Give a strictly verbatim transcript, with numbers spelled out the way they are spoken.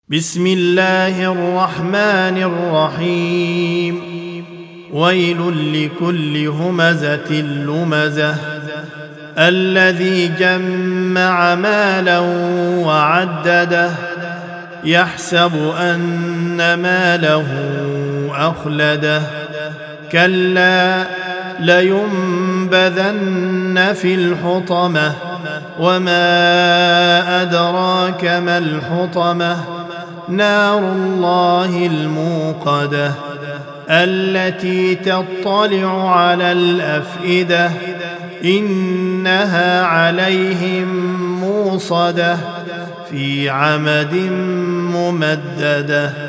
بسم الله الرحمن الرحيم. ويل لكل همزة لمزة الذي جمع مالا وعدده يحسب أن ماله أخلده كلا لينبذن في الحطمة وما أدراك ما الحطمة نار الله الموقدة التي تطلع على الأفئدة إنها عليهم موصدة في عمد ممددة.